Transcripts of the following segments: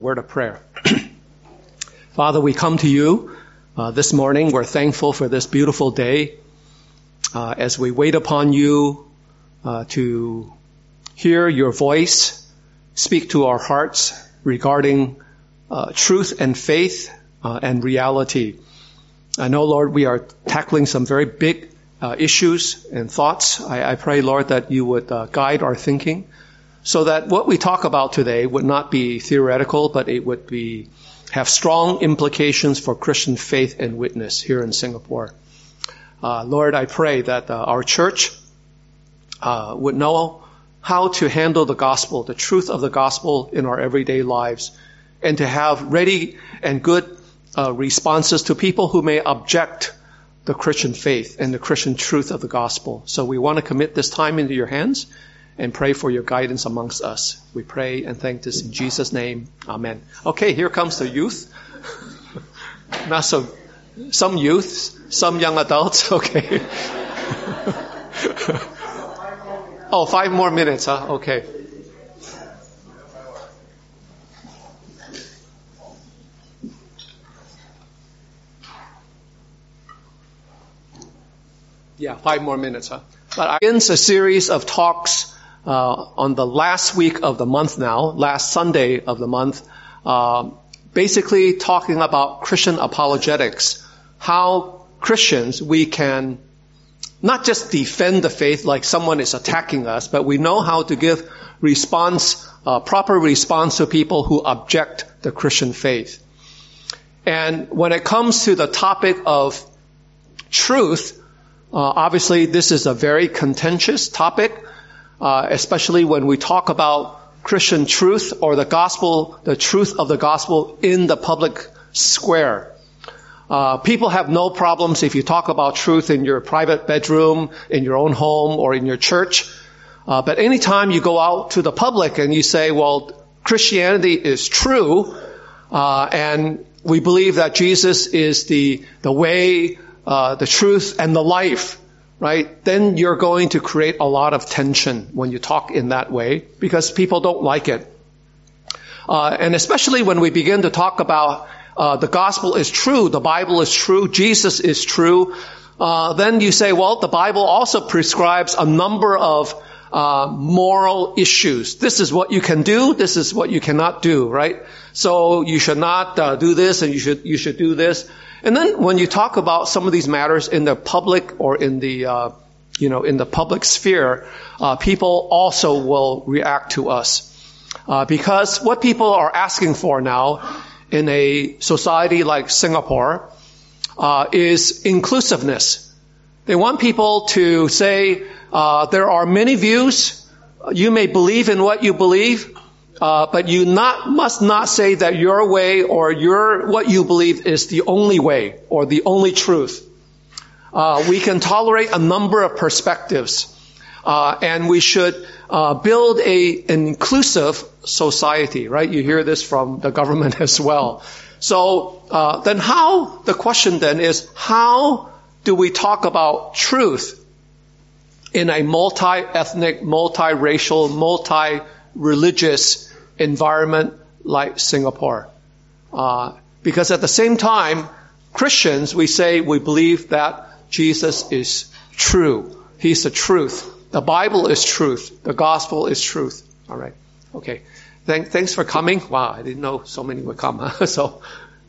Word of prayer. Father, we come to you this morning. We're thankful for this beautiful day as we wait upon you to hear your voice, speak to our hearts regarding truth and faith and reality. I know, Lord, we are tackling some very big issues and thoughts. I pray, Lord, that you would guide our thinking, so that what we talk about today would not be theoretical, but it would have strong implications for Christian faith and witness here in Singapore. Lord, I pray that our church would know how to handle the gospel, the truth of the gospel in our everyday lives, and to have ready and good responses to people who may object the Christian faith and the Christian truth of the gospel. So we want to commit this time into your hands and pray for your guidance amongst us. We pray and thank this in Jesus' name. Amen. Okay, here comes the youth. Not so, some youths, some young adults. Okay. Oh, 5 more minutes, huh? Okay. Yeah, 5 more minutes, huh? But I begin a series of talks on the last week of the month now, last Sunday of the month, basically talking about Christian apologetics, how Christians, we can not just defend the faith like someone is attacking us, but we know how to give proper response to people who object the Christian faith. And when it comes to the topic of truth, obviously this is a very contentious topic, especially when we talk about Christian truth or the gospel, the truth of the gospel in the public square. People have no problems if you talk about truth in your private bedroom, in your own home, or in your church. But anytime you go out to the public and you say, well, Christianity is true, and we believe that Jesus is the way, the truth, and the life, right? Then you're going to create a lot of tension when you talk in that way because people don't like it. And especially when we begin to talk about the gospel is true, the Bible is true, Jesus is true, then you say, well, the Bible also prescribes a number of moral issues. This is what you can do, this is what you cannot do, right? So you should not do this and you should do this. And then when you talk about some of these matters in the public or in the, in the public sphere, people also will react to us. Because what people are asking for now in a society like Singapore, is inclusiveness. They want people to say, there are many views. You may believe in what you believe. But you must not say that your way or what you believe is the only way or the only truth. We can tolerate a number of perspectives, and we should build an inclusive society, right? You hear this from the government as well. So then the question then is, how do we talk about truth in a multi-ethnic, multi-racial, multi-religious environment like Singapore? Because at the same time, Christians, we say we believe that Jesus is true. He's the truth. The Bible is truth. The gospel is truth. All right. Okay. Thanks for coming. Wow, I didn't know so many would come. Huh? So,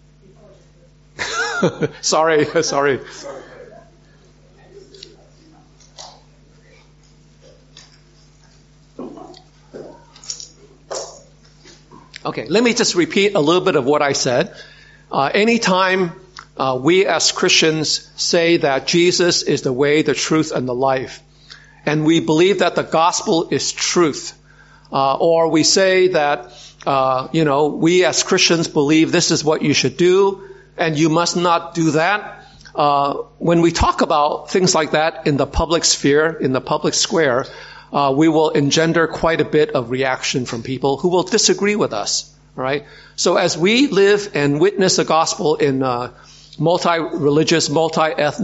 sorry. Okay, let me just repeat a little bit of what I said. Anytime we as Christians say that Jesus is the way, the truth, and the life, and we believe that the gospel is truth, or we say that, we as Christians believe this is what you should do, and you must not do that. When we talk about things like that in the public sphere, in the public square, we will engender quite a bit of reaction from people who will disagree with us. All right. So as we live and witness the gospel in multi-religious, multi-ethnic,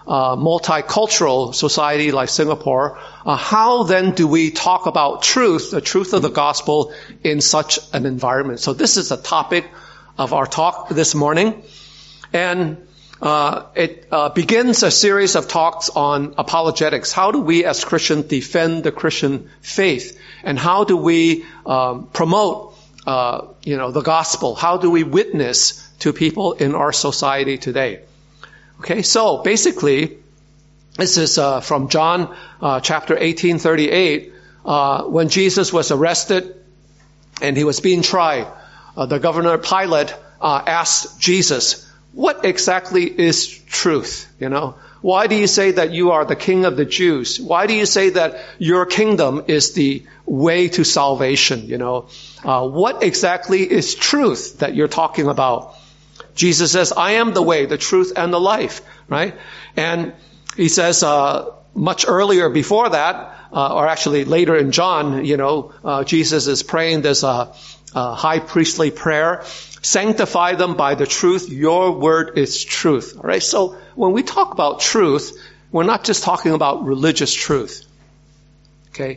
multicultural society like Singapore, how then do we talk about truth, the truth of the gospel, in such an environment? So this is the topic of our talk this morning. And it begins a series of talks on apologetics. How do we as Christians defend the Christian faith? And how do we promote the gospel? How do we witness to people in our society today? Okay, so basically, this is from John chapter 18:38. When Jesus was arrested and he was being tried, the governor Pilate asked Jesus, "What exactly is truth? Why do you say that you are the king of the Jews? Why do you say that your kingdom is the way to salvation? What exactly is truth that you're talking about?" Jesus says, "I am the way, the truth, and the life," right? And he says, much earlier before that, or actually later in John, Jesus is praying this high priestly prayer, "Sanctify them by the truth, your word is truth." All right. So when we talk about truth, we're not just talking about religious truth. Okay.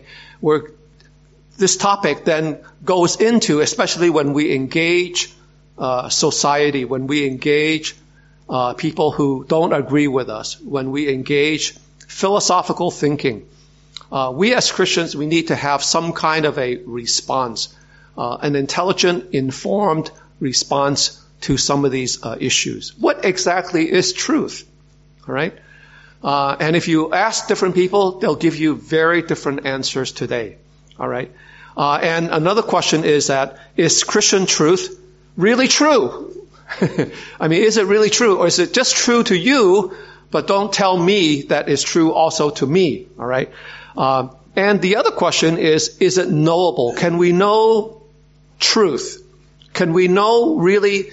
This topic then goes into, especially when we engage society, when we engage people who don't agree with us, when we engage philosophical thinking, we as Christians, we need to have some kind of a response, an intelligent, informed response to some of these issues. What exactly is truth? All right? And if you ask different people, they'll give you very different answers today. All right? And another question is that, is Christian truth really true? I mean, is it really true? Or is it just true to you, but don't tell me that it's true also to me? All right? And the other question is it knowable? Can we know truth? Can we know really,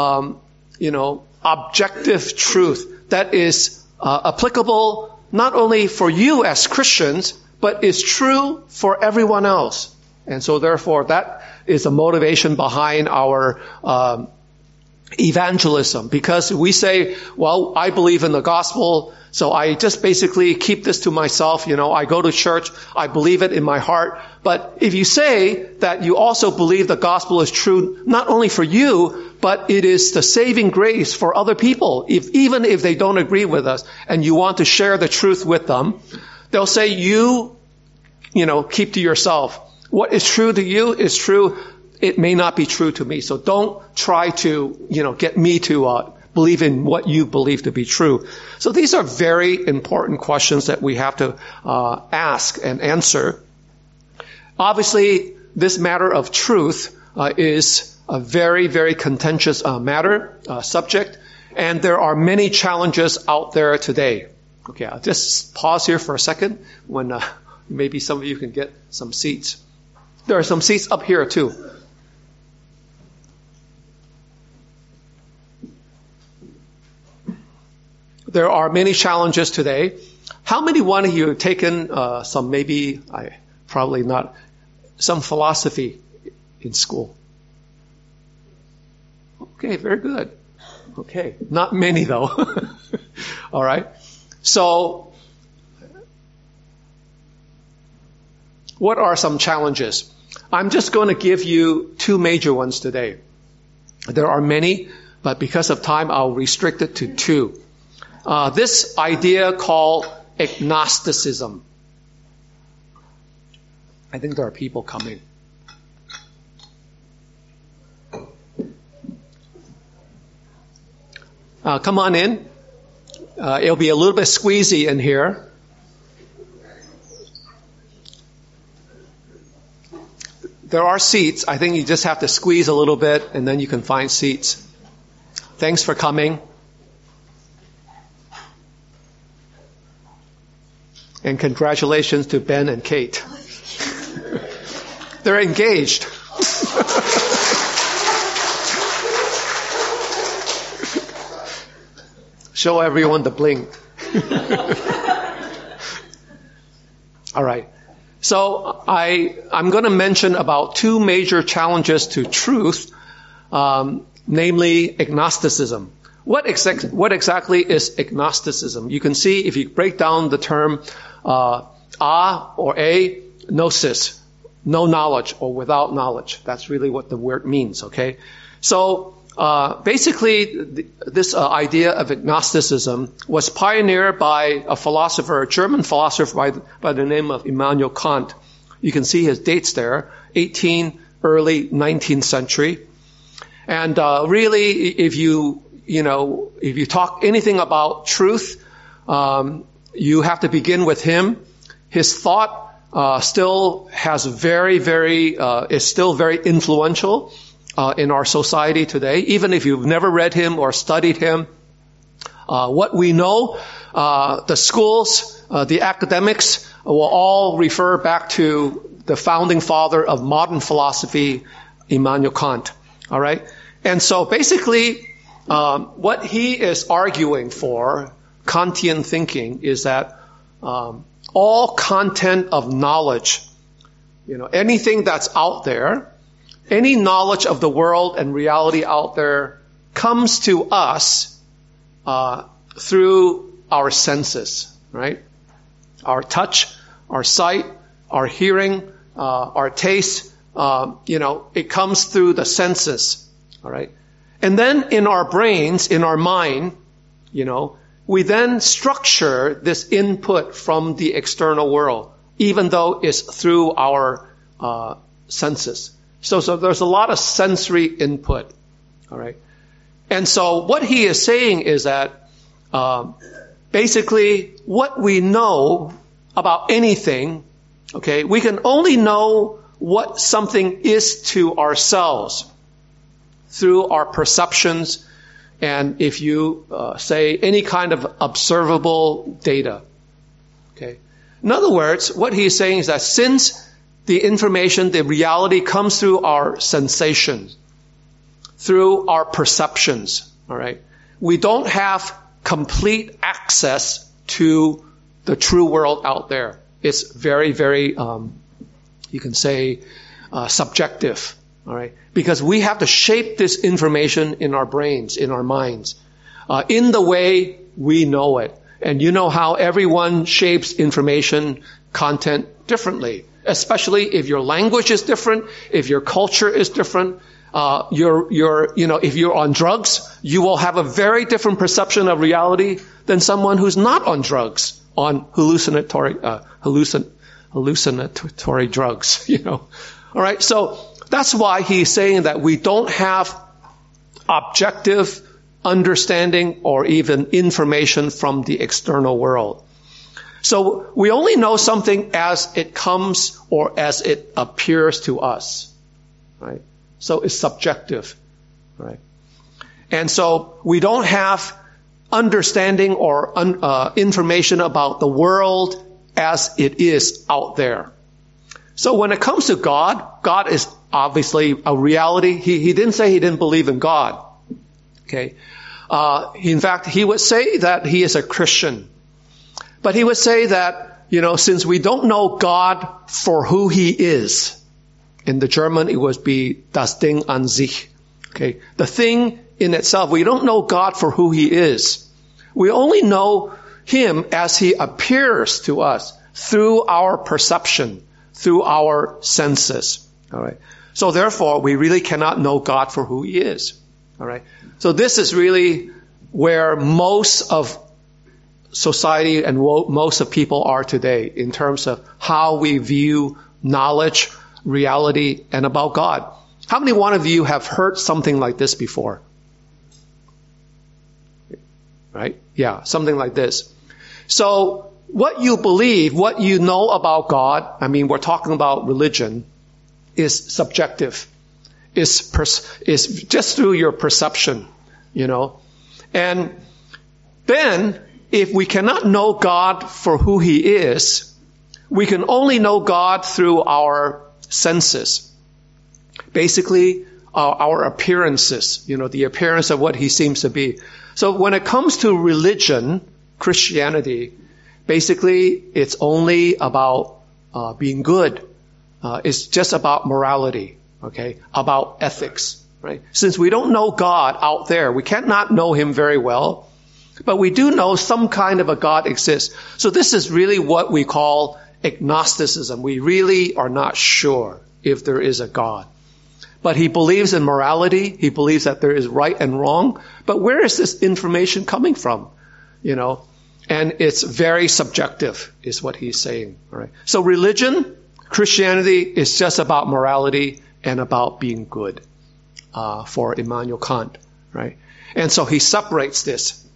objective truth that is applicable not only for you as Christians, but is true for everyone else? And so therefore, that is a motivation behind our evangelism. Because we say, well, I believe in the gospel, so I just basically keep this to myself. I go to church, I believe it in my heart. But if you say that you also believe the gospel is true, not only for you, but it is the saving grace for other people, even if they don't agree with us, and you want to share the truth with them, they'll say, you keep to yourself. What is true to you is true. It may not be true to me. So don't try to, get me to believe in what you believe to be true. So these are very important questions that we have to ask and answer. Obviously, this matter of truth is a very, very contentious subject, and there are many challenges out there today. Okay, I'll just pause here for a second when maybe some of you can get some seats. There are some seats up here too. There are many challenges today. How many one of you have taken some philosophy in school? Okay, very good. Okay, not many though. All right. So, what are some challenges? I'm just going to give you two major ones today. There are many, but because of time, I'll restrict it to two. This idea called agnosticism. I think there are people coming. Come on in. It'll be a little bit squeezy in here. There are seats. I think you just have to squeeze a little bit and then you can find seats. Thanks for coming. And congratulations to Ben and Kate. They're engaged. Show everyone the bling. All right. So I'm going to mention about two major challenges to truth, namely agnosticism. What exactly is agnosticism? You can see if you break down the term or a, gnosis, no knowledge or without knowledge. That's really what the word means, okay? So basically, this idea of agnosticism was pioneered by a philosopher, a German philosopher by the name of Immanuel Kant. You can see his dates there, early 19th century. And really, if you talk anything about truth, you have to begin with him. His thought still has is still very influential in our society today. Even if you've never read him or studied him, what we know, the schools, the academics will all refer back to the founding father of modern philosophy, Immanuel Kant. All right? And so basically, what he is arguing for, Kantian thinking, is that all content of knowledge, anything that's out there, any knowledge of the world and reality out there comes to us through our senses, right? Our touch, our sight, our hearing, our taste, it comes through the senses, all right? And then in our brains, in our mind, we then structure this input from the external world, even though it's through our senses. So there's a lot of sensory input, all right? And so what he is saying is that basically what we know about anything, okay, we can only know what something is to ourselves through our perceptions, and if you say any kind of observable data. Okay. In other words, what he's saying is that since the information, the reality comes through our sensations, through our perceptions, all right, we don't have complete access to the true world out there. It's very, very, you can say, subjective. All right, because we have to shape this information in our brains, in our minds, in the way we know it. And you know how everyone shapes information content differently, especially if your language is different, if your culture is different. If you're on drugs, you will have a very different perception of reality than someone who's not on drugs, on hallucinatory drugs. All right, so that's why he's saying that we don't have objective understanding or even information from the external world. So we only know something as it comes or as it appears to us, right? So it's subjective, right? And so we don't have understanding or information about the world as it is out there. So when it comes to God, God is obviously a reality. He didn't say he didn't believe in God. Okay. In fact, he would say that he is a Christian. But he would say that, since we don't know God for who he is, in the German it would be das Ding an sich. Okay. The thing in itself, we don't know God for who he is. We only know him as he appears to us through our perception, through our senses. All right. So therefore, we really cannot know God for who he is. All right. So this is really where most of society and most of people are today in terms of how we view knowledge, reality, and about God. How many one of you have heard something like this before? Right? Yeah, something like this. So what you believe, what you know about God, we're talking about religion, is subjective. Is just through your perception, And then, if we cannot know God for who he is, we can only know God through our senses. Basically, our appearances, the appearance of what he seems to be. So when it comes to religion, Christianity, basically it's only about being good. It's just about morality, okay? About ethics, right? Since we don't know God out there, we cannot know him very well, but we do know some kind of a God exists. So this is really what we call agnosticism. We really are not sure if there is a God. But he believes in morality. He believes that there is right and wrong. But where is this information coming from? You know, and it's very subjective, is what he's saying. All right. So religion, Christianity, is just about morality and about being good, for Immanuel Kant, right? And so he separates this.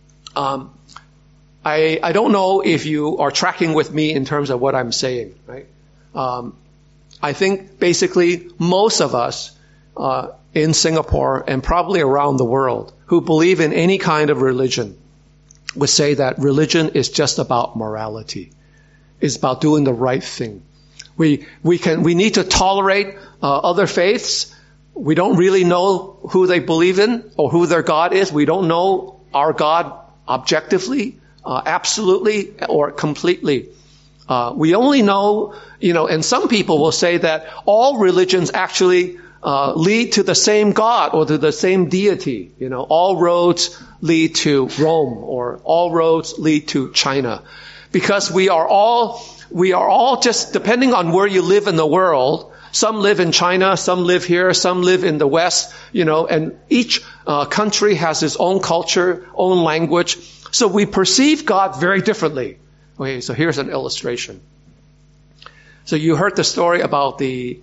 I don't know if you are tracking with me in terms of what I'm saying, right? I think basically most of us in Singapore and probably around the world who believe in any kind of religion would say that religion is just about morality. It's about doing the right thing. We need to tolerate other faiths. We don't really know who they believe in or who their God is. We don't know our God objectively, absolutely, or completely. We only know, and some people will say that all religions actually lead to the same God or to the same deity. All roads lead to Rome, or all roads lead to China. Because we are all just, depending on where you live in the world, some live in China, some live here, some live in the West, and each country has its own culture, own language. So we perceive God very differently. Okay, so here's an illustration. So you heard the story about the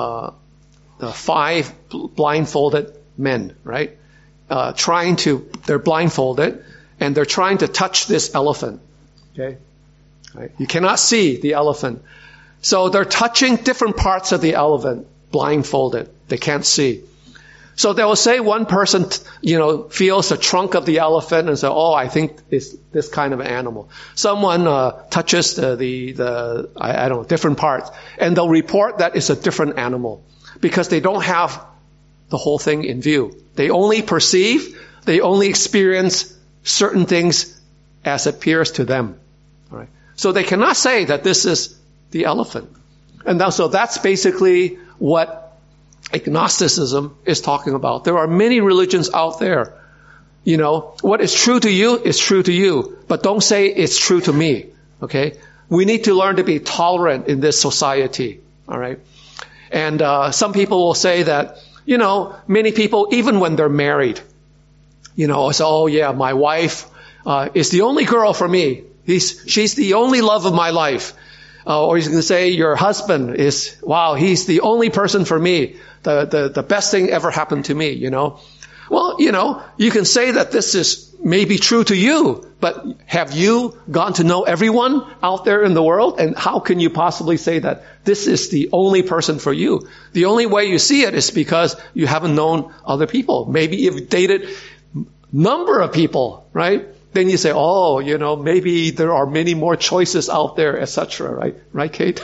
5 blindfolded men, right? They're blindfolded, and they're trying to touch this elephant. Okay? Right? You cannot see the elephant. So they're touching different parts of the elephant, blindfolded. They can't see. So they will say one person, feels the trunk of the elephant and say, oh, I think it's this kind of animal. Someone touches different parts. And they'll report that it's a different animal because they don't have the whole thing in view. They only perceive, they only experience certain things as it appears to them. All right. So they cannot say that this is the elephant. And so that's basically what agnosticism is talking about. There are many religions out there. What is true to you is true to you, but don't say it's true to me. Okay? We need to learn to be tolerant in this society. All right? And some people will say that, many people, even when they're married, say, oh yeah, my wife is the only girl for me. She's the only love of my life. Or he's going to say your husband is, wow, he's the only person for me. The best thing ever happened to me, Well, you can say that this is maybe true to you, but have you gone to know everyone out there in the world? And how can you possibly say that this is the only person for you? The only way you see it is because you haven't known other people. Maybe you've dated number of people, right? Then you say, oh, maybe there are many more choices out there, etc., right? Right, Kate?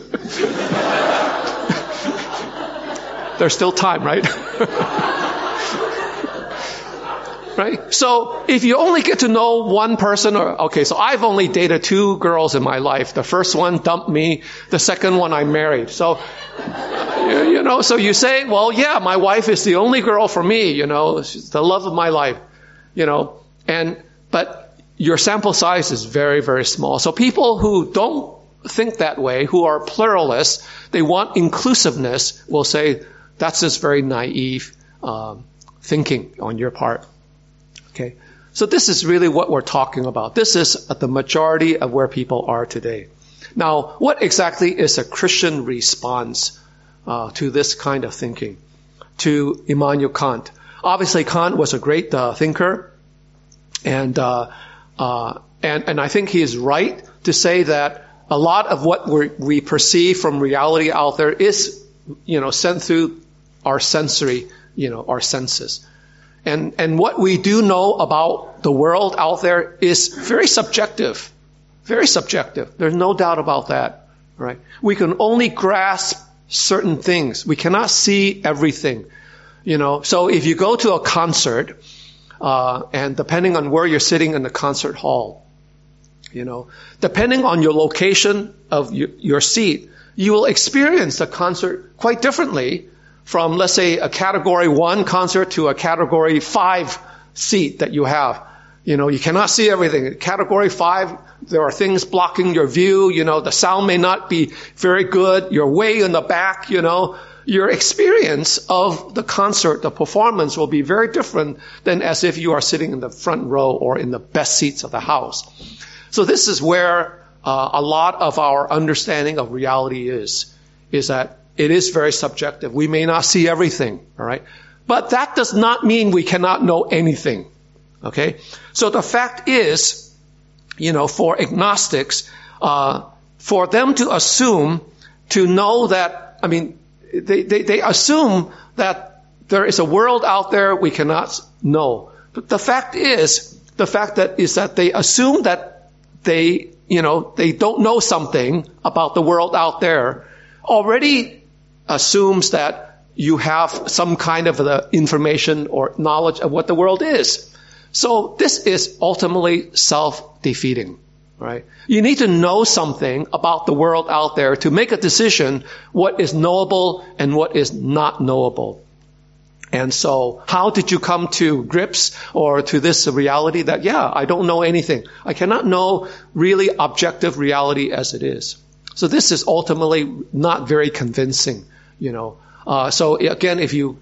There's still time, right? Right? So if you only get to know one person, so I've only dated 2 girls in my life. The first one dumped me. The second one I married. So, so you say, well, yeah, my wife is the only girl for me, she's the love of my life, but your sample size is very, very small. So people who don't think that way, who are pluralists, they want inclusiveness, will say that's just very naive thinking on your part. Okay, so this is really what we're talking about. This is the majority of where people are today. Now, what exactly is a Christian response to this kind of thinking, to Immanuel Kant? Obviously, Kant was a great thinker. And I think he is right to say that a lot of what we perceive from reality out there is, sent through our sensory, our senses. And what we do know about the world out there is very subjective. Very subjective. There's no doubt about that, right? We can only grasp certain things. We cannot see everything, So if you go to a concert, and depending on where you're sitting in the concert hall, depending on your location of your seat, you will experience the concert quite differently from, let's say, a category 1 concert to a category 5 seat that you have. You cannot see everything. Category 5, there are things blocking your view. The sound may not be very good. You're way in the back, Your experience of the concert, the performance will be very different than as if you are sitting in the front row or in the best seats of the house. So this is where a lot of our understanding of reality is that it is very subjective. We may not see everything, all right? But that does not mean we cannot know anything, okay? So the fact is, for agnostics, for them to assume, to know that, they assume that there is a world out there we cannot know. But the fact is that they assume that they don't know something about the world out there, already assumes that you have some kind of the information or knowledge of what the world is. So this is ultimately self-defeating, right? You need to know something about the world out there to make a decision what is knowable and what is not knowable. And so how did you come to grips or to this reality that, I don't know anything. I cannot know really objective reality as it is. So this is ultimately not very convincing, So again, if you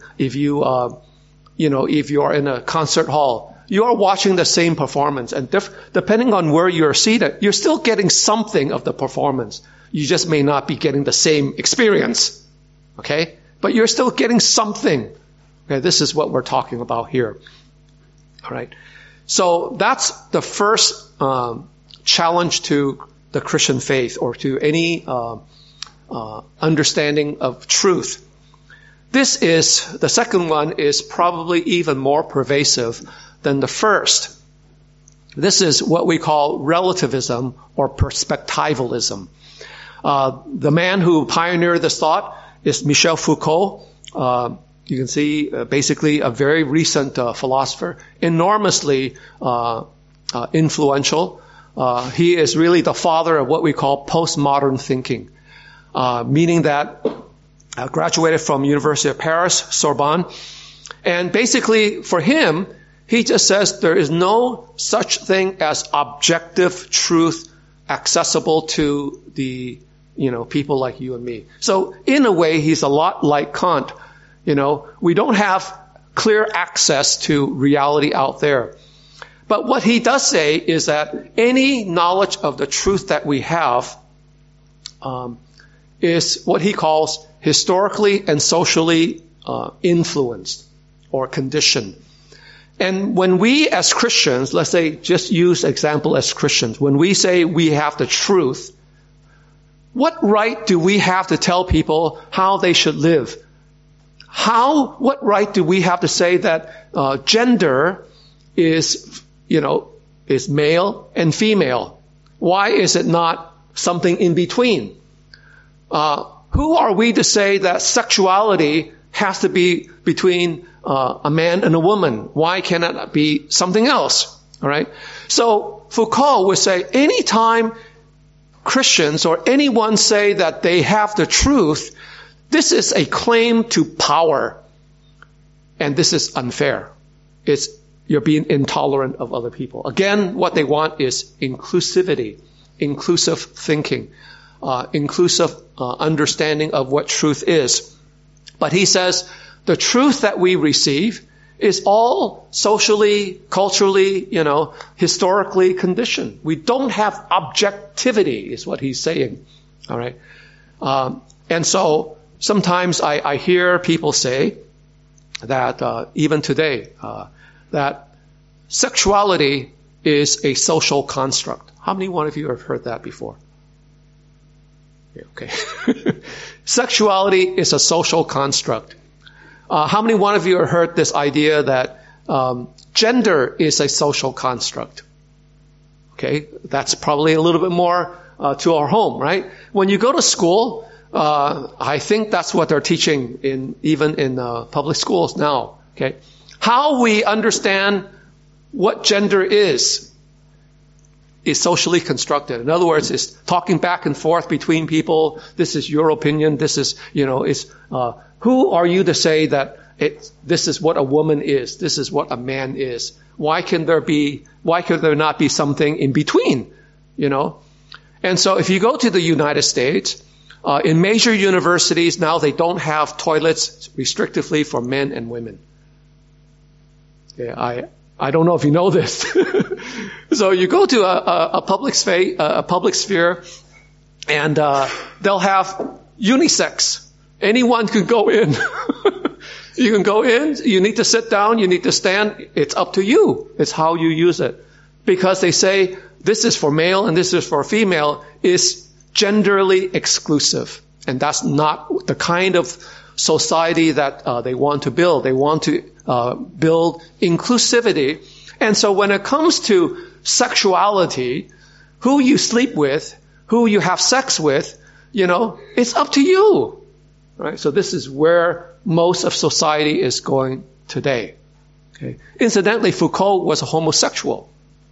are in a concert hall, you are watching the same performance, and depending on where you're seated, you're still getting something of the performance. You just may not be getting the same experience, okay? But you're still getting something. Okay, this is what we're talking about here. All right. So that's the first challenge to the Christian faith or to any understanding of truth. The second one is probably even more pervasive than the first. This is what we call relativism or perspectivalism. The man who pioneered this thought is Michel Foucault. You can see basically a very recent philosopher, enormously influential. He is really the father of what we call postmodern thinking, meaning that graduated from University of Paris, Sorbonne. And basically for him, he just says there is no such thing as objective truth accessible to the, people like you and me. So in a way, he's a lot like Kant. We don't have clear access to reality out there. But what he does say is that any knowledge of the truth that we have is what he calls historically and socially influenced or conditioned. And when we as Christians, let's say, just use example as Christians, when we say we have the truth, what right do we have to tell people how they should live? What right do we have to say that gender is male and female? Why is it not something in between? Who are we to say that sexuality has to be between a man and a woman? Why cannot it be something else? All right. So Foucault would say anytime Christians or anyone say that they have the truth, this is a claim to power. And this is unfair. You're being intolerant of other people. Again, what they want is inclusivity, inclusive thinking, inclusive understanding of what truth is. But he says the truth that we receive is all socially, culturally, historically conditioned. We don't have objectivity, is what he's saying. All right. And so sometimes I hear people say that even today, that sexuality is a social construct. How many one of you have heard that before? Yeah, okay. Sexuality is a social construct. How many one of you have heard this idea that gender is a social construct? Okay, that's probably a little bit more to our home, right? When you go to school, I think that's what they're teaching even in public schools now. Okay, how we understand what gender is is socially constructed. In other words, it's talking back and forth between people. This is your opinion. This is, who are you to say that this is what a woman is? This is what a man is? Why could there not be something in between? And so if you go to the United States, in major universities now they don't have toilets restrictively for men and women. Yeah, I don't know if you know this. So you go to a public sphere, and they'll have unisex. Anyone can go in. You can go in. You need to sit down. You need to stand. It's up to you. It's how you use it. Because they say this is for male and this is for female is genderly exclusive. And that's not the kind of society that they want to build. They want to build inclusivity. And so when it comes to sexuality, who you sleep with, who you have sex with, it's up to you. Right? So this is where most of society is going today. Okay. Incidentally, Foucault was a homosexual.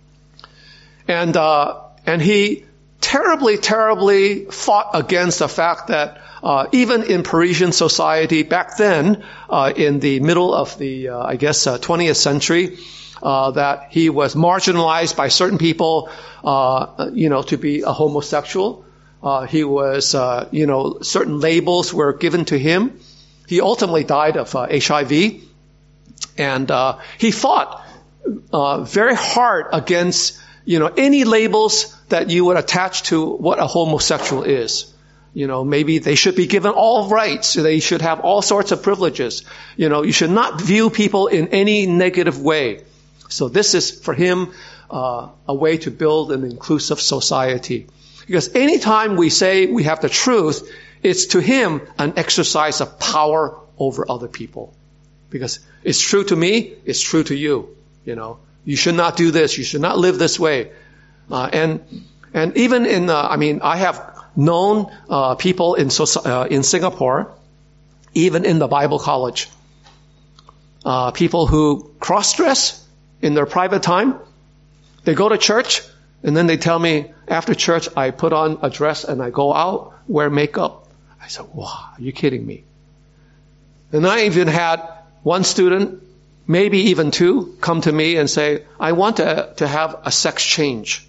And he terribly fought against the fact that even in Parisian society back then, in the middle of the, 20th century, that he was marginalized by certain people, to be a homosexual. He was, certain labels were given to him. He ultimately died of HIV. And he fought very hard against, any labels that you would attach to what a homosexual is. Maybe they should be given all rights. They should have all sorts of privileges. You should not view people in any negative way. So this is, for him, a way to build an inclusive society. Because anytime we say we have the truth, it's to him an exercise of power over other people. Because it's true to me, it's true to you. You should not do this. You should not live this way. And even in, I have known people in Singapore, even in the Bible college, people who cross-dress in their private time. They go to church, and then they tell me, after church, I put on a dress and I go out, wear makeup. I said, wow, are you kidding me? And I even had one student, maybe even two, come to me and say, I want to have a sex change.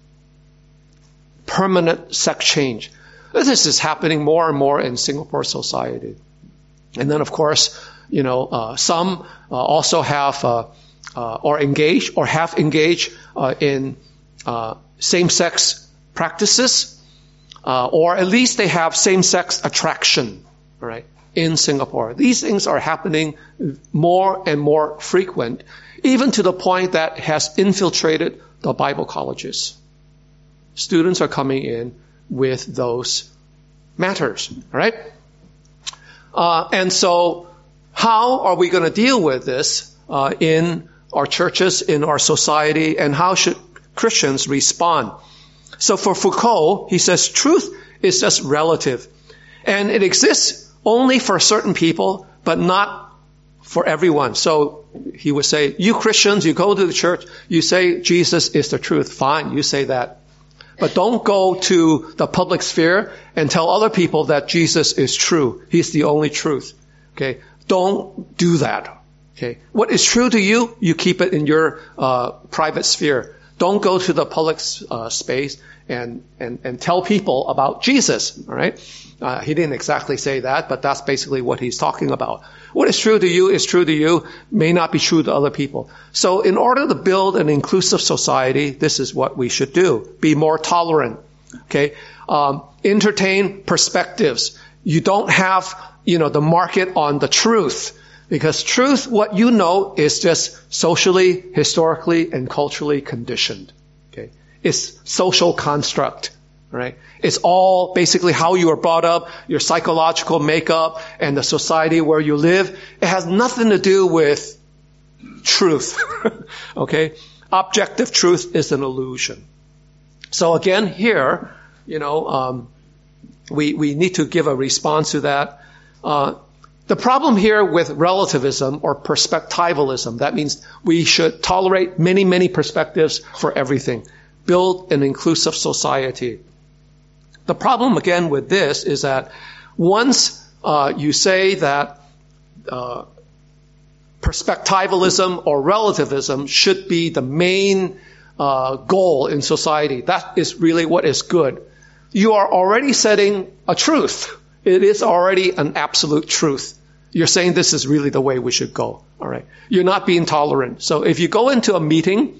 Permanent sex change. This is happening more and more in Singapore society. And then, of course, some also have or engage or have engaged in same-sex practices, or at least they have same-sex attraction, right, in Singapore. These things are happening more and more frequent, even to the point that has infiltrated the Bible colleges. Students are coming in with those matters, all right? And so how are we going to deal with this in our churches, in our society, and how should Christians respond? So for Foucault, he says truth is just relative. And it exists only for certain people, but not for everyone. So he would say, you Christians, you go to the church, you say Jesus is the truth. Fine, you say that. But don't go to the public sphere and tell other people that Jesus is true. He's the only truth. Okay? Don't do that. Okay? What is true to you, you keep it in your private sphere. Don't go to the public space and tell people about Jesus. All right? He didn't exactly say that, but that's basically what he's talking about. What is true to you is true to you, may not be true to other people. So in order to build an inclusive society, this is what we should do. Be more tolerant. Okay? Entertain perspectives. You don't have, the market on the truth. Because truth, what you know, is just socially, historically, and culturally conditioned. Okay? It's social construct. Right? It's all basically how you were brought up, your psychological makeup, and the society where you live. It has nothing to do with truth. Okay? Objective truth is an illusion. So again, here, we need to give a response to that. The problem here with relativism or perspectivalism, that means we should tolerate many, many perspectives for everything. build an inclusive society. The problem again with this is that once you say that perspectivalism or relativism should be the main goal in society, that is really what is good, you are already setting a truth. It is already an absolute truth. You're saying this is really the way we should go. All right. You're not being tolerant. So if you go into a meeting,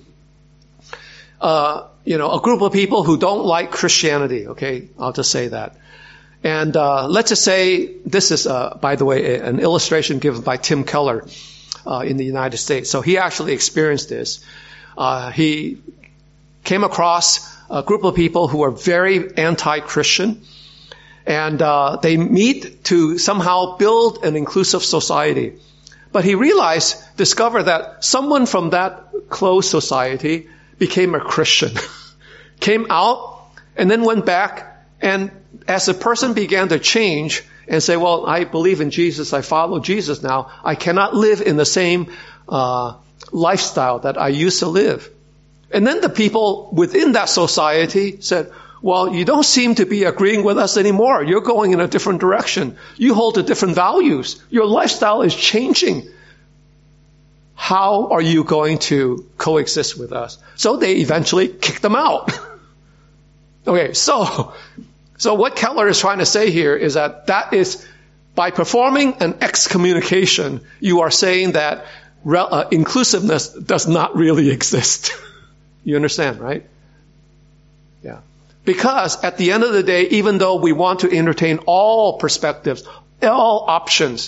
a group of people who don't like Christianity, okay, I'll just say that. And let's just say this is, by the way, an illustration given by Tim Keller in the United States. So he actually experienced this. He came across a group of people who are very anti-Christian, and they meet to somehow build an inclusive society. But he discovered that someone from that closed society became a Christian, came out, and then went back. And as the person began to change and say, well, I believe in Jesus, I follow Jesus now, I cannot live in the same lifestyle that I used to live. And then the people within that society said, well, you don't seem to be agreeing with us anymore. You're going in a different direction. You hold to different values. Your lifestyle is changing. How are you going to coexist with us? So they eventually kicked them out. Okay, so what Keller is trying to say here is that is, by performing an excommunication, you are saying that inclusiveness does not really exist. You understand, right? Yeah. Because at the end of the day, even though we want to entertain all perspectives, all options,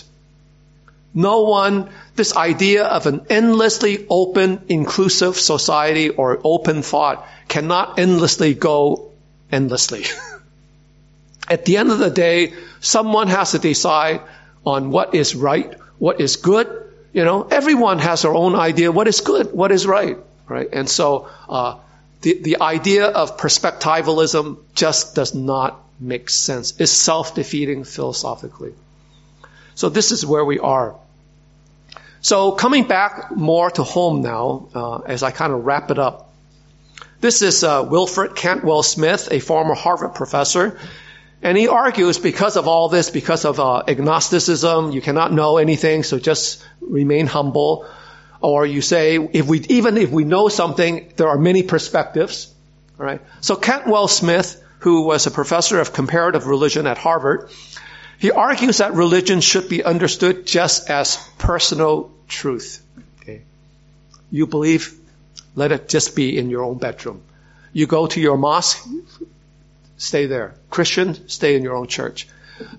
this idea of an endlessly open, inclusive society or open thought cannot endlessly go endlessly. At the end of the day, someone has to decide on what is right, what is good. Everyone has their own idea what is good, what is right. Right? And so the idea of perspectivalism just does not make sense. It's self-defeating philosophically. So this is where we are. So coming back more to home now, as I kind of wrap it up. This is Wilfred Cantwell Smith, a former Harvard professor. And he argues because of all this, because of agnosticism, you cannot know anything, so just remain humble. Or you say, even if we know something, there are many perspectives. All right. So Cantwell Smith, who was a professor of comparative religion at Harvard, he argues that religion should be understood just as personal truth. Okay. You believe, let it just be in your own bedroom. You go to your mosque, stay there. Christian, stay in your own church.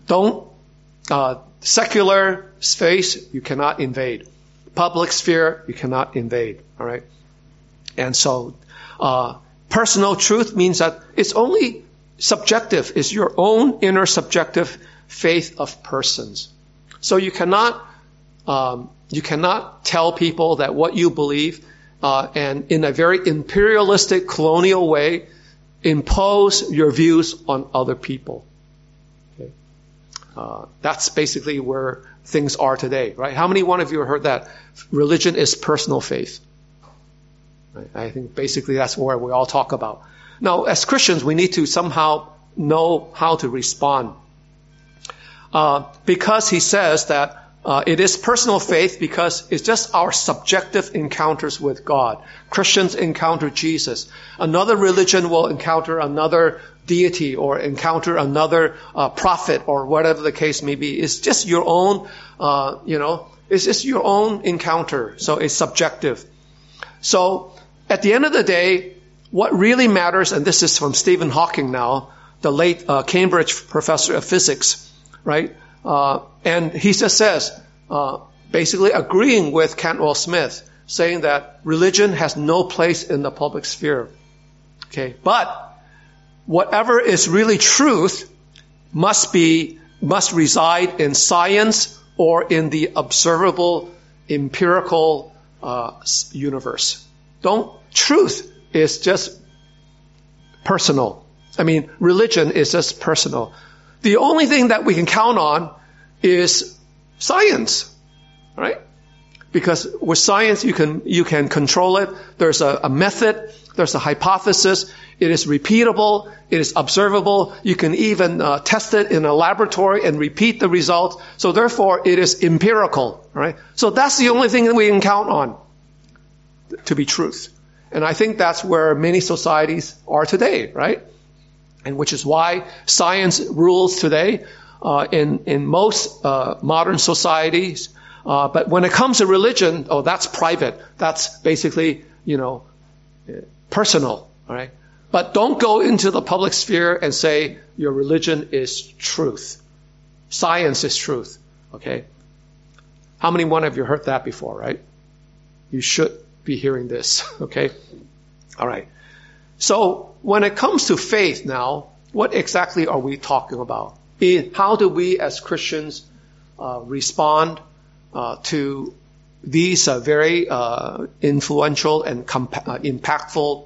Secular space, you cannot invade. Public sphere, you cannot invade. All right. And so, personal truth means that it's only subjective. It's your own inner subjective faith of persons. So you cannot tell people that what you believe, and in a very imperialistic, colonial way, impose your views on other people. Okay. That's basically where things are today, right? How many one of you have heard that religion is personal faith? Right? I think basically that's where we all talk about. Now, as Christians, we need to somehow know how to respond. Because he says that it is personal faith because it's just our subjective encounters with God. Christians encounter Jesus. Another religion will encounter another deity or encounter another prophet or whatever the case may be. It's just your own, it's just your own encounter. So it's subjective. So at the end of the day, what really matters, and this is from Stephen Hawking now, the late Cambridge professor of physics, right? And he just says, basically agreeing with Cantwell Smith, saying that religion has no place in the public sphere. Okay, but whatever is really truth must reside in science or in the observable, empirical universe. Truth is just personal. Religion is just personal. The only thing that we can count on is science, right? Because with science, you can control it. There's a method. There's a hypothesis. It is repeatable. It is observable. You can even test it in a laboratory and repeat the results. So therefore, it is empirical, right? So that's the only thing that we can count on to be truth. And I think that's where many societies are today, right? And which is why science rules today in most modern societies. But when it comes to religion, that's private. That's basically, personal, all right? But don't go into the public sphere and say your religion is truth. Science is truth, okay? How many one of you heard that before, right? You should be hearing this, okay? All right. So when it comes to faith now, what exactly are we talking about? How do we as Christians respond to these very influential and impactful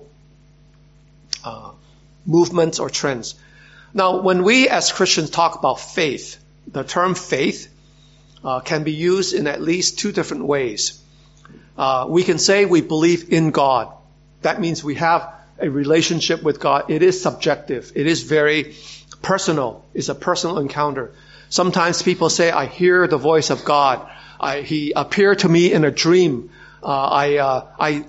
movements or trends? Now, when we as Christians talk about faith, the term faith can be used in at least two different ways. We can say we believe in God. That means we have a relationship with God. It is subjective. It is very personal. It's a personal encounter. Sometimes people say, I hear the voice of God. He appeared to me in a dream. I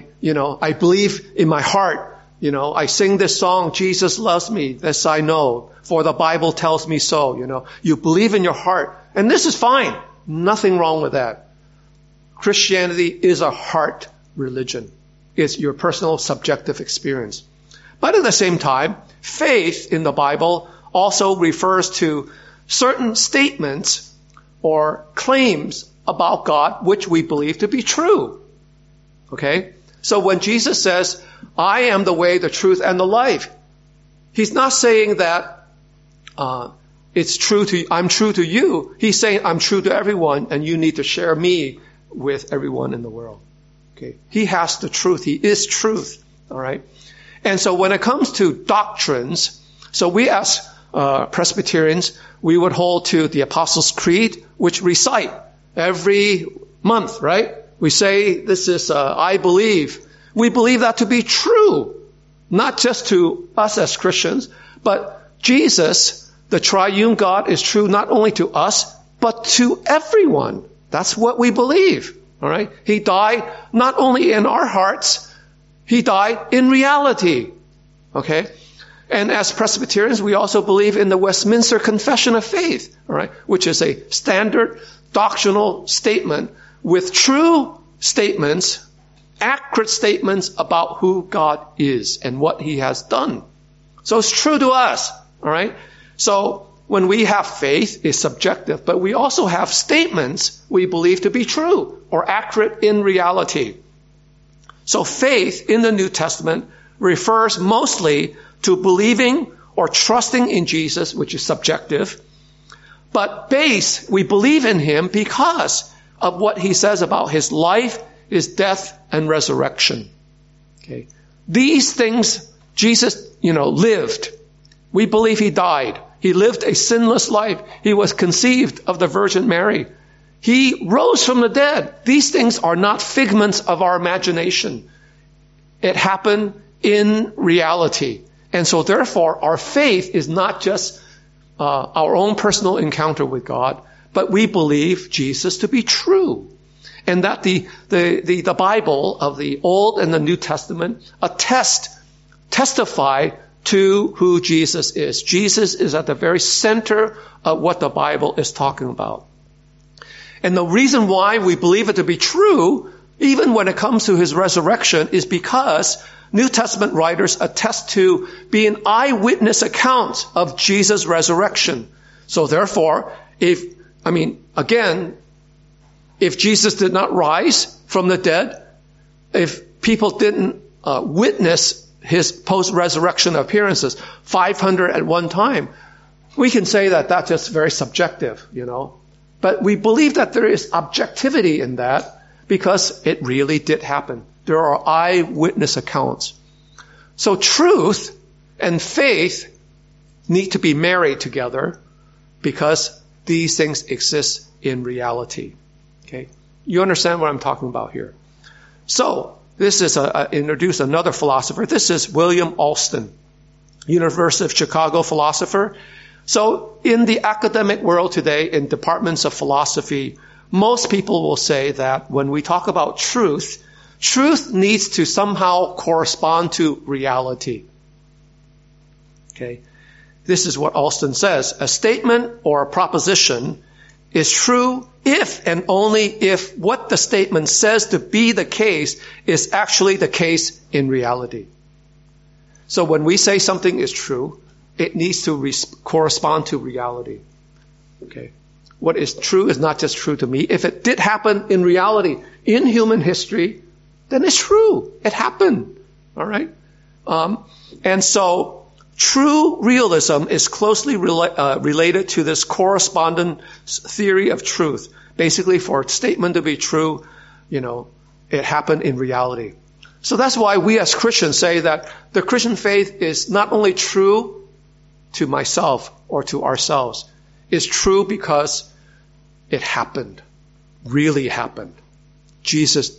believe in my heart. I sing this song, Jesus loves me. This I know, for the Bible tells me so. You believe in your heart. And this is fine. Nothing wrong with that. Christianity is a heart religion. It's your personal subjective experience. But at the same time, faith in the Bible also refers to certain statements or claims about God which we believe to be true. Okay? So when Jesus says, I am the way, the truth, and the life, he's not saying that I'm true to you. He's saying I'm true to everyone, and you need to share me with everyone in the world. Okay? He has the truth. He is truth. All right? And so when it comes to doctrines, so we as Presbyterians, we would hold to the Apostles' Creed, which recite every month, right? We say, this is, I believe. We believe that to be true, not just to us as Christians, but Jesus, the triune God, is true not only to us, but to everyone. That's what we believe, all right? He died not only in our hearts, he died in reality, okay? And as Presbyterians, we also believe in the Westminster Confession of Faith, all right, which is a standard doctrinal statement with true statements, accurate statements about who God is and what he has done. So it's true to us, all right? So when we have faith, it's subjective, but we also have statements we believe to be true or accurate in reality. So faith in the New Testament refers mostly to believing or trusting in Jesus, which is subjective. But we believe in him because of what he says about his life, his death, and resurrection. Okay. These things Jesus, lived. We believe he died. He lived a sinless life. He was conceived of the Virgin Mary. He rose from the dead. These things are not figments of our imagination. It happened in reality. And so therefore, our faith is not just our own personal encounter with God, but we believe Jesus to be true. And that the Bible of the Old and the New Testament testify to who Jesus is. Jesus is at the very center of what the Bible is talking about. And the reason why we believe it to be true, even when it comes to his resurrection, is because New Testament writers attest to being eyewitness accounts of Jesus' resurrection. So therefore, if Jesus did not rise from the dead, if people didn't witness his post-resurrection appearances, 500 at one time, we can say that that's just very subjective, But we believe that there is objectivity in that because it really did happen. There are eyewitness accounts. So truth and faith need to be married together because these things exist in reality. Okay? You understand what I'm talking about here? So, this is introduce another philosopher. This is William Alston, University of Chicago philosopher. So, in the academic world today, in departments of philosophy, most people will say that when we talk about truth, truth needs to somehow correspond to reality. Okay? This is what Alston says. A statement or a proposition is true if and only if what the statement says to be the case is actually the case in reality. So when we say something is true, it needs to correspond to reality. Okay? What is true is not just true to me. If it did happen in reality, in human history, then it's true. It happened. All right? And so true realism is closely related to this correspondence theory of truth. Basically, for a statement to be true, it happened in reality. So that's why we as Christians say that the Christian faith is not only true to myself or to ourselves. It's true because it happened. Really happened. Jesus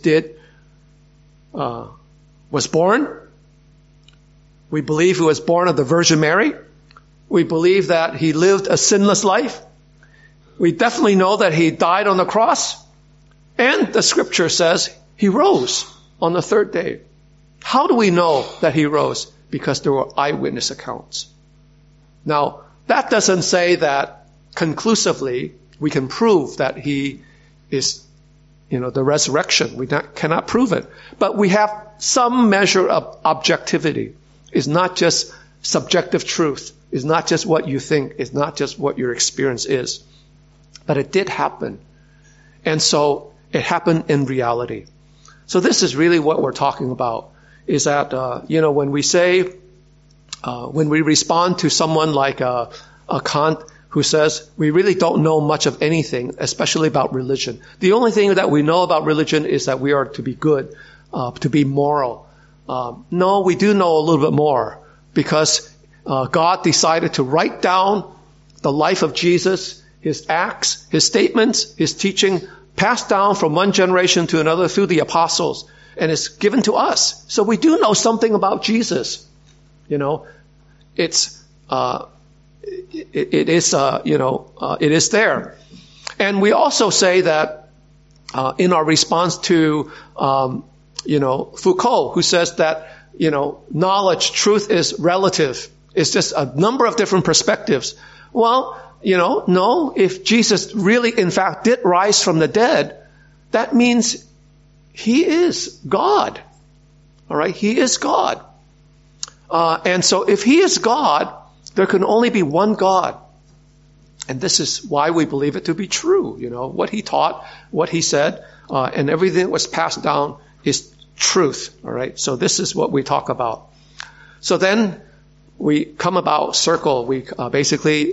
was born. We believe he was born of the Virgin Mary. We believe that he lived a sinless life. We definitely know that he died on the cross. And the scripture says he rose on the third day. How do we know that he rose? Because there were eyewitness accounts. Now, that doesn't say that conclusively we can prove that he is, the resurrection. We cannot prove it. But we have some measure of objectivity. It's not just subjective truth. It's not just what you think. It's not just what your experience is. But it did happen. And so it happened in reality. So this is really what we're talking about, is that, when we say, when we respond to someone like a Kant who says, we really don't know much of anything, especially about religion. The only thing that we know about religion is that we are to be good, to be moral. No, we do know a little bit more, because God decided to write down the life of Jesus, his acts, his statements, his teaching, passed down from one generation to another through the apostles, and it's given to us. So we do know something about Jesus. It is there. And we also say that in our response to Foucault, who says that knowledge, truth is relative. It's just a number of different perspectives. Well, no, if Jesus really in fact did rise from the dead, that means he is God. All right, he is God. And so if he is God, there can only be one God. And this is why we believe it to be true. What he taught, what he said, and everything that was passed down is truth. All right. So this is what we talk about. So then we come about circle. We basically,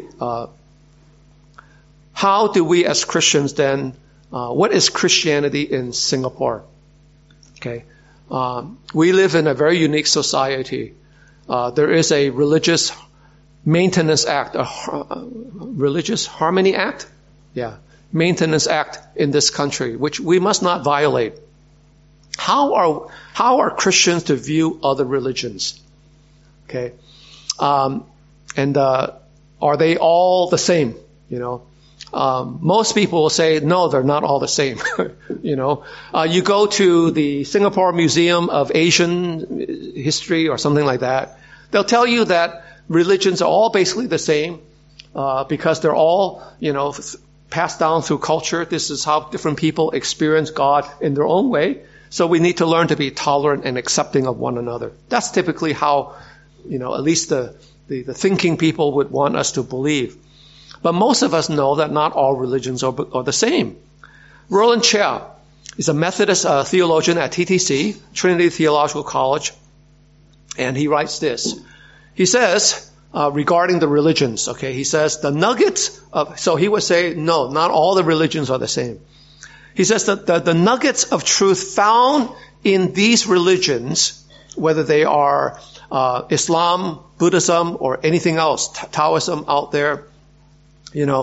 how do we as Christians then, what is Christianity in Singapore? Okay. We live in a very unique society. There is a religious maintenance act, a religious harmony act. Yeah. Maintenance act in this country, which we must not violate. How are Christians to view other religions? Okay. And are they all the same? Most people will say, no, they're not all the same. You go to the Singapore Museum of Asian History or something like that. They'll tell you that religions are all basically the same, because they're all, passed down through culture. This is how different people experience God in their own way. So we need to learn to be tolerant and accepting of one another. That's typically how, at least the thinking people would want us to believe. But most of us know that not all religions are the same. Roland Chia is a Methodist theologian at TTC, Trinity Theological College, and he writes this. He says, regarding the religions, okay, he says the nuggets of, so he would say, no, not all the religions are the same. He says that the nuggets of truth found in these religions, whether they are Islam, Buddhism, or anything else, Taoism out there,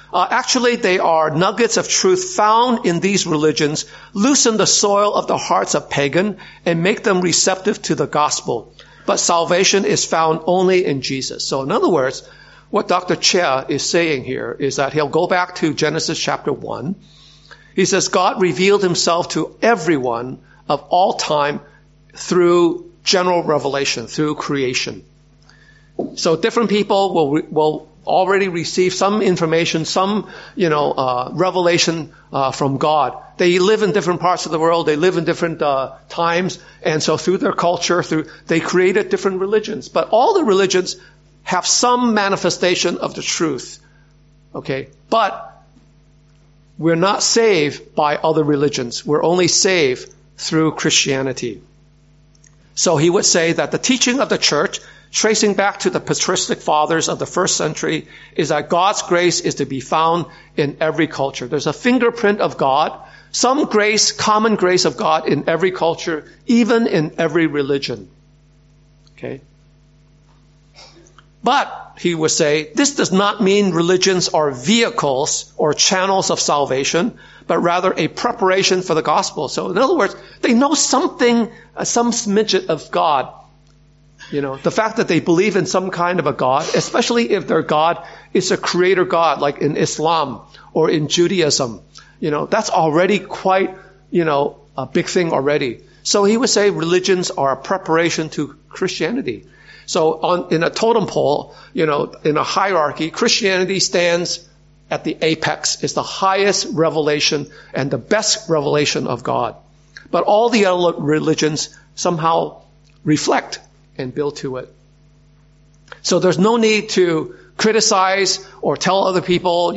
Actually, they are nuggets of truth found in these religions, loosen the soil of the hearts of pagan and make them receptive to the gospel. But salvation is found only in Jesus. So in other words, what Dr. Chia is saying here is that he'll go back to Genesis chapter 1. He says, God revealed himself to everyone of all time through general revelation, through creation. So different people will already receive some information, some, revelation from God. They live in different parts of the world. They live in different times. And so through their culture, they created different religions. But all the religions have some manifestation of the truth. Okay? But we're not saved by other religions. We're only saved through Christianity. So he would say that the teaching of the church, tracing back to the patristic fathers of the first century, is that God's grace is to be found in every culture. There's a fingerprint of God, some grace, common grace of God in every culture, even in every religion. Okay? But, he would say, this does not mean religions are vehicles or channels of salvation, but rather a preparation for the gospel. So in other words, they know something, some smidget of God. The fact that they believe in some kind of a God, especially if their God is a creator God, like in Islam or in Judaism, that's already quite, a big thing already. So he would say religions are a preparation to Christianity. So in a totem pole, in a hierarchy, Christianity stands at the apex. It's the highest revelation and the best revelation of God. But all the other religions somehow reflect and build to it. So there's no need to criticize or tell other people,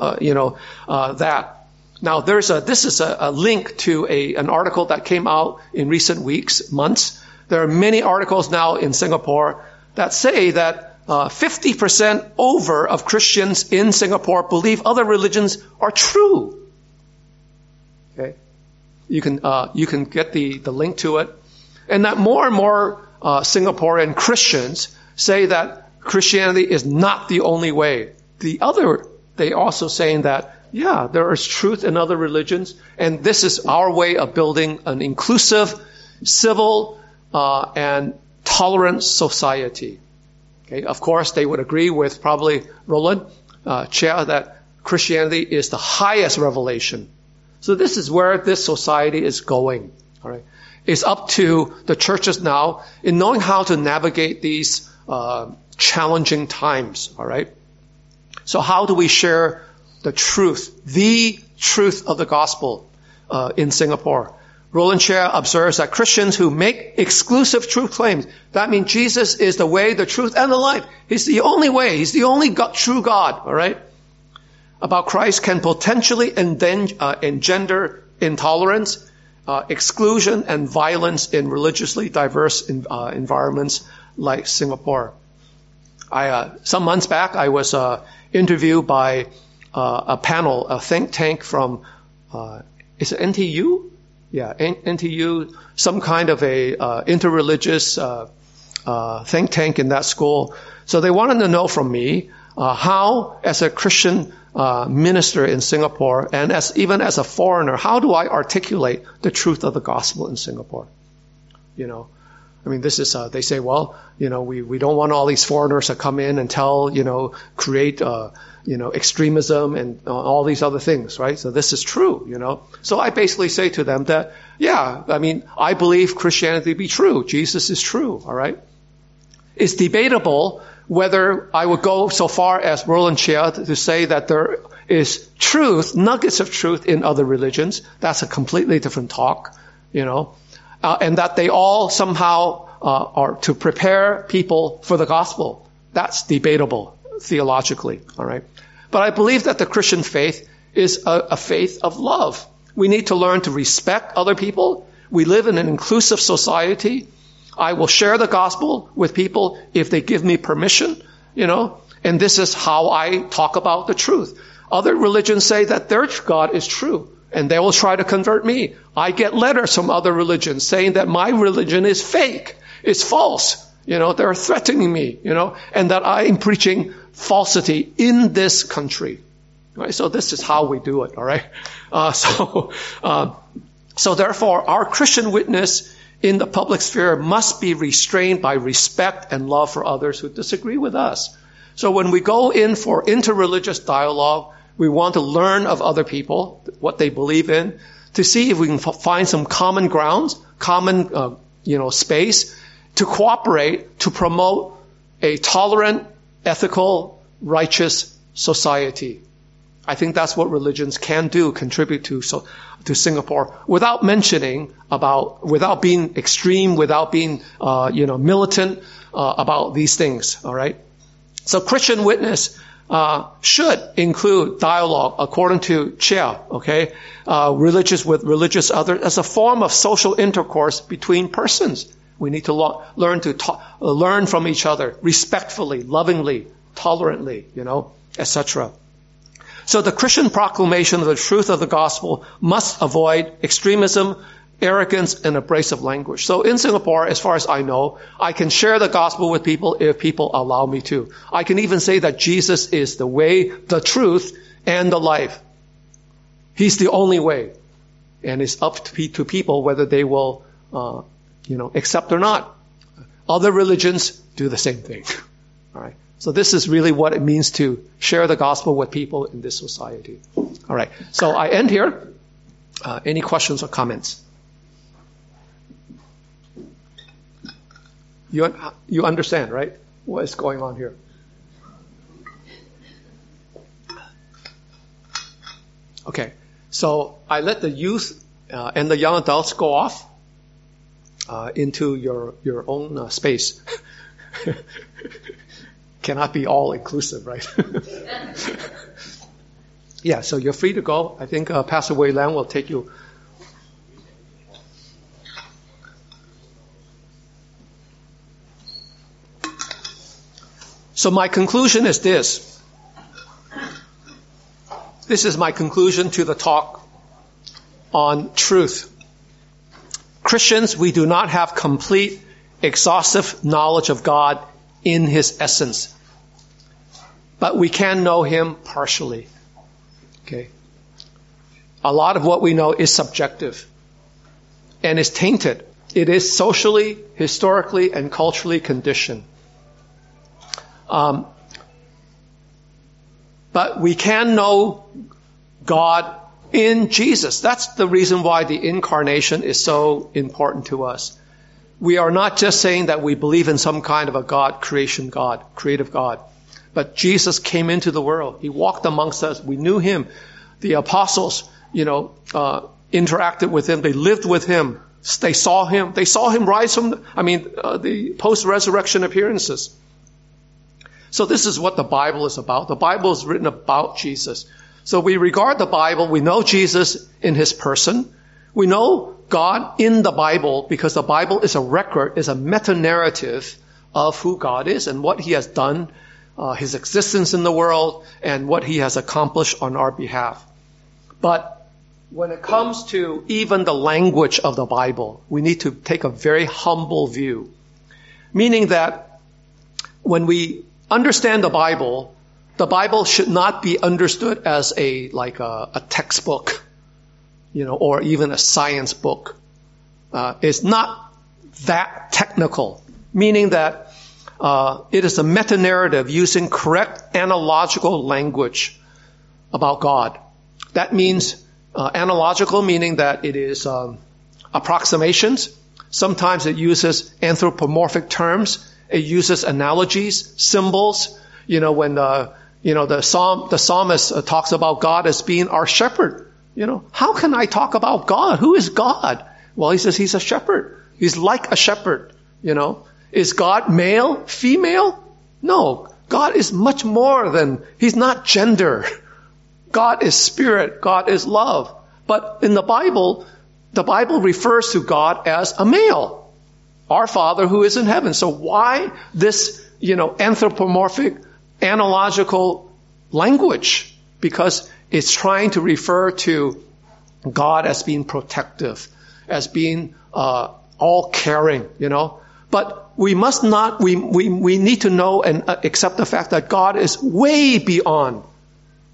that. Now this is a link to an article that came out in recent weeks, months. There are many articles now in Singapore that say that 50% over of Christians in Singapore believe other religions are true. Okay, you can get the link to it, and that more and more Singaporean Christians say that Christianity is not the only way. They also saying that there is truth in other religions, and this is our way of building an inclusive, civil, and tolerant society. Okay, of course, they would agree with probably Roland Chia that Christianity is the highest revelation. So this is where this society is going. All right, it's up to the churches now in knowing how to navigate these challenging times. All right. So how do we share the truth of the gospel in Singapore? Roland Chia observes that Christians who make exclusive truth claims, that means Jesus is the way, the truth, and the life. He's the only way. He's the only true God, all right? About Christ can potentially engender intolerance, exclusion, and violence in religiously diverse environments like Singapore. Some months back, I was interviewed by a panel, a think tank from, is it NTU? Yeah, NTU, some kind of a interreligious think tank in that school. So they wanted to know from me how, as a Christian minister in Singapore, and even as a foreigner, how do I articulate the truth of the gospel in Singapore? This is, they say, well, we don't want all these foreigners to come in and tell, create, extremism and all these other things, right? So this is true, So I basically say to them that, I believe Christianity to be true. Jesus is true, all right? It's debatable whether I would go so far as Roland Chia to say that there is truth, nuggets of truth in other religions. That's a completely different talk, and that they all somehow are to prepare people for the gospel. That's debatable theologically, all right? But I believe that the Christian faith is a faith of love. We need to learn to respect other people. We live in an inclusive society. I will share the gospel with people if they give me permission, and this is how I talk about the truth. Other religions say that their God is true, and they will try to convert me. I get letters from other religions saying that my religion is fake, it's false. They're threatening me, and that I am preaching falsity in this country. Right? So this is how we do it, all right? So therefore, our Christian witness in the public sphere must be restrained by respect and love for others who disagree with us. So when we go in for interreligious dialogue, we want to learn of other people, what they believe in, to see if we can find some common grounds, common, space to cooperate, to promote a tolerant, ethical, righteous society. I think that's what religions can do, contribute to Singapore, without without being extreme, without being, militant about these things. All right. So Christian witness should include dialogue, according to Chia. Okay, religious with religious others as a form of social intercourse between persons. We need to learn from each other respectfully, lovingly, tolerantly, etc. So the Christian proclamation of the truth of the gospel must avoid extremism, arrogance, and abrasive language. So in Singapore, as far as I know, I can share the gospel with people if people allow me to. I can even say that Jesus is the way, the truth, and the life. He's the only way. And it's up to people whether they will, accept or not. Other religions do the same thing. All right. So this is really what it means to share the gospel with people in this society. All right. So I end here. Any questions or comments? You understand, right? What is going on here? Okay. So I let the youth and the young adults go off into your own space. Cannot be all inclusive, right? Yeah, so you're free to go. I think Pastor Wei Lan will take you. So my conclusion is this. This is my conclusion to the talk on truth. Christians, we do not have complete, exhaustive knowledge of God in His essence. But we can know Him partially. Okay? A lot of what we know is subjective and is tainted. It is socially, historically, and culturally conditioned. But we can know God in Jesus. That's the reason why the incarnation is so important to us. We are not just saying that we believe in some kind of a God, creative God. But Jesus came into the world. He walked amongst us. We knew Him. The apostles, interacted with Him. They lived with Him. They saw Him. They saw Him rise from the post-resurrection appearances. So this is what the Bible is about. The Bible is written about Jesus. So we regard the Bible. We know Jesus in His person. We know God in the Bible because the Bible is a record, is a meta-narrative of who God is and what He has done, His existence in the world, and what He has accomplished on our behalf. But when it comes to even the language of the Bible, we need to take a very humble view. Meaning that when we understand the Bible should not be understood as a textbook, or even a science book. It's not that technical, meaning that it is a meta-narrative using correct analogical language about God. That means analogical, meaning that it is approximations. Sometimes it uses anthropomorphic terms. It uses analogies, symbols. When the psalmist talks about God as being our shepherd. How can I talk about God? Who is God? Well, he says He's a shepherd. He's like a shepherd. Is God male, female? No. God is much more than, He's not gender. God is spirit. God is love. But in the Bible refers to God as a male. Our Father who is in heaven. So why this, anthropomorphic, analogical language? Because it's trying to refer to God as being protective, as being all caring, But we must not, we need to know and accept the fact that God is way beyond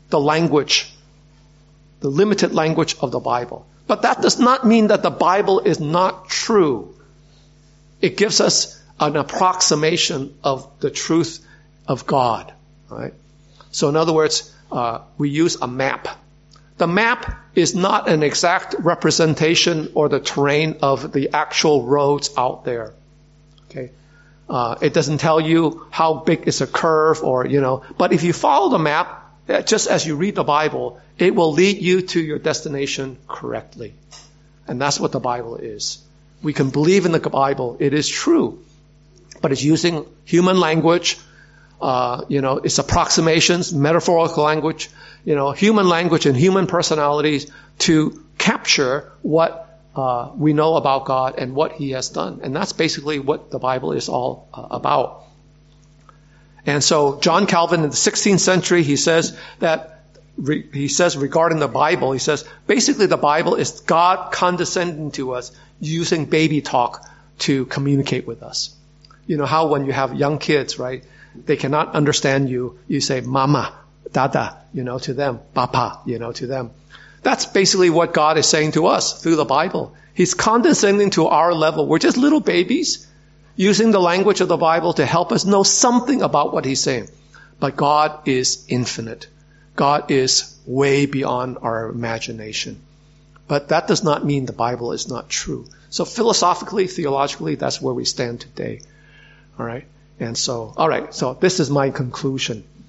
the language, the limited language of the Bible. But that does not mean that the Bible is not true. It gives us an approximation of the truth of God. Right? So in other words, we use a map. The map is not an exact representation or the terrain of the actual roads out there. Okay, it doesn't tell you how big is a curve or, but if you follow the map, just as you read the Bible, it will lead you to your destination correctly. And that's what the Bible is. We can believe in the Bible. It is true. But it's using human language, it's approximations, metaphorical language, human language and human personalities to capture what we know about God and what He has done. And that's basically what the Bible is all about. And so John Calvin in the 16th century, he says regarding the Bible, he says, basically the Bible is God condescending to us using baby talk to communicate with us. You know how when you have young kids, right? They cannot understand you. You say, mama, dada, to them, papa, to them. That's basically what God is saying to us through the Bible. He's condescending to our level. We're just little babies using the language of the Bible to help us know something about what He's saying. But God is infinite. God is way beyond our imagination. But that does not mean the Bible is not true. So philosophically, theologically, that's where we stand today. All right. So this is my conclusion.